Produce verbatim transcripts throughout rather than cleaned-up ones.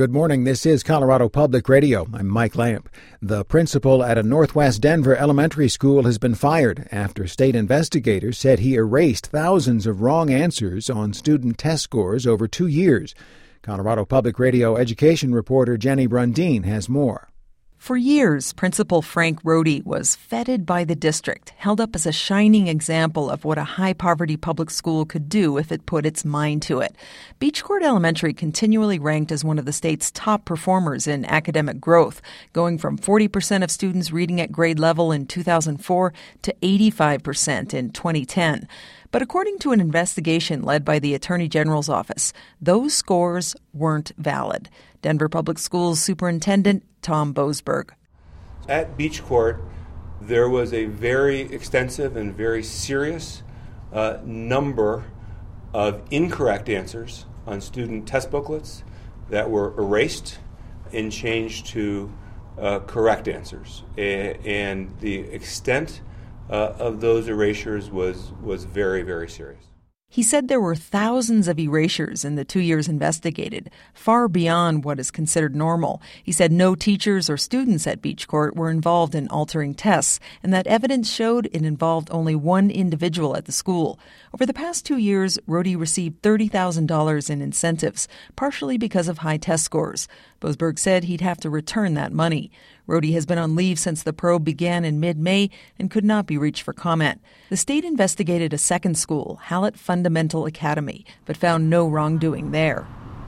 Good morning. This is Colorado Public Radio. I'm Mike Lamp. The principal at a Northwest Denver elementary school has been fired after state investigators said he erased thousands of wrong answers on student test scores over two years. Colorado Public Radio education reporter Jenny Brundin has more. For years, Principal Frank Rohde was feted by the district, held up as a shining example of what a high-poverty public school could do if it put its mind to it. Beach Court Elementary continually ranked as one of the state's top performers in academic growth, going from forty percent of students reading at grade level in two thousand four to eighty-five percent in twenty ten. But according to an investigation led by the Attorney General's office, those scores weren't valid. Denver Public Schools Superintendent Tom Boasberg. At Beach Court, there was a very extensive and very serious uh, number of incorrect answers on student test booklets that were erased and changed to uh, correct answers. A- and the extent uh, of those erasures was, was very, very serious. He said there were thousands of erasures in the two years investigated, far beyond what is considered normal. He said no teachers or students at Beach Court were involved in altering tests, and that evidence showed it involved only one individual at the school. Over the past two years, Rohde received thirty thousand dollars in incentives, partially because of high test scores. Boasberg said he'd have to return that money. Rohde has been on leave since the probe began in mid-May and could not be reached for comment. The state investigated a second school, Hallett Fundamental Academy, but found no wrongdoing there.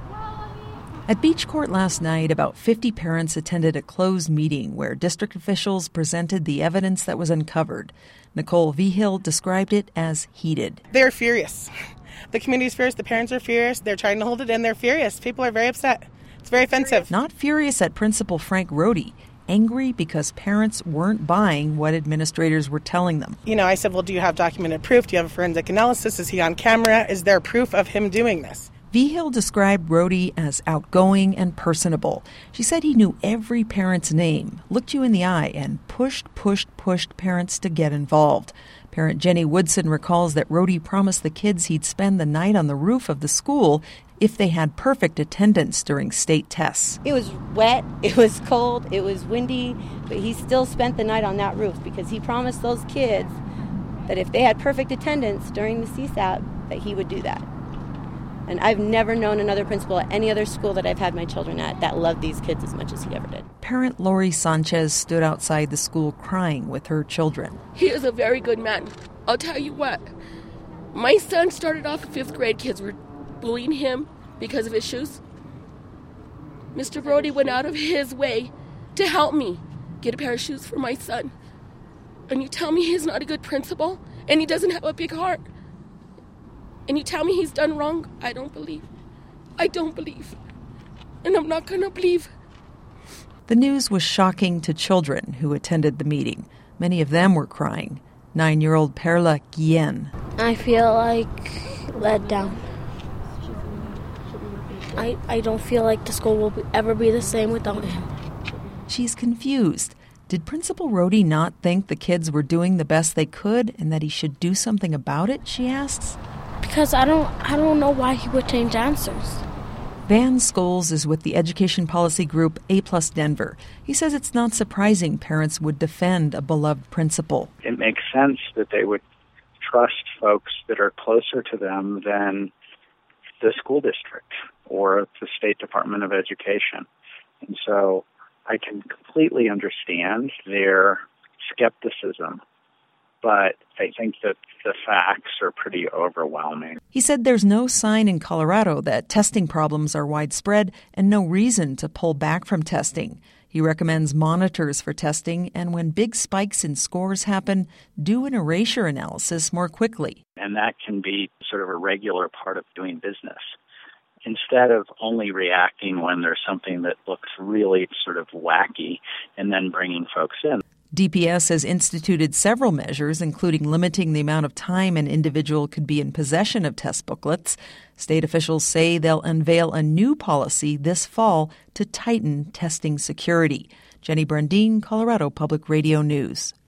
At Beach Court last night, about fifty parents attended a closed meeting where district officials presented the evidence that was uncovered. Nicole Vigil described it as heated. They're furious. The community is furious. The parents are furious. They're trying to hold it in. They're furious. People are very upset. It's very offensive. Not furious at Principal Frank Rohde. Angry because parents weren't buying what administrators were telling them. You know, I said, well, do you have documented proof? Do you have a forensic analysis? Is he on camera? Is there proof of him doing this? Vigil described Rohde as outgoing and personable. She said he knew every parent's name, looked you in the eye, and pushed, pushed, pushed parents to get involved. Parent Jenny Woodson recalls that Rohde promised the kids he'd spend the night on the roof of the school if they had perfect attendance during state tests. It was wet, it was cold, it was windy, but he still spent the night on that roof because he promised those kids that if they had perfect attendance during the C SAT, that he would do that. And I've never known another principal at any other school that I've had my children at that loved these kids as much as he ever did. Parent Lori Sanchez stood outside the school crying with her children. He is a very good man. I'll tell you what. My son started off in fifth grade. Kids were bullying him because of his shoes. Mister Rohde went out of his way to help me get a pair of shoes for my son. And you tell me he's not a good principal and he doesn't have a big heart. And you tell me he's done wrong? I don't believe. I don't believe. And I'm not going to believe. The news was shocking to children who attended the meeting. Many of them were crying. Nine-year-old Perla Guillen. I feel like let down. I, I don't feel like the school will be, ever be the same without him. She's confused. Did Principal Rohde not think the kids were doing the best they could and that he should do something about it, she asks? Because I don't I don't know why he would change answers. Van Scholes is with the education policy group A Plus Denver. He says it's not surprising parents would defend a beloved principal. It makes sense that they would trust folks that are closer to them than the school district or the State Department of Education. And so I can completely understand their skepticism, but I think that the facts are pretty overwhelming. He said there's no sign in Colorado that testing problems are widespread and no reason to pull back from testing. He recommends monitors for testing, and when big spikes in scores happen, do an erasure analysis more quickly. And that can be sort of a regular part of doing business. Instead of only reacting when there's something that looks really sort of wacky and then bringing folks in. D P S has instituted several measures, including limiting the amount of time an individual could be in possession of test booklets. State officials say they'll unveil a new policy this fall to tighten testing security. Jenny Brundin, Colorado Public Radio News.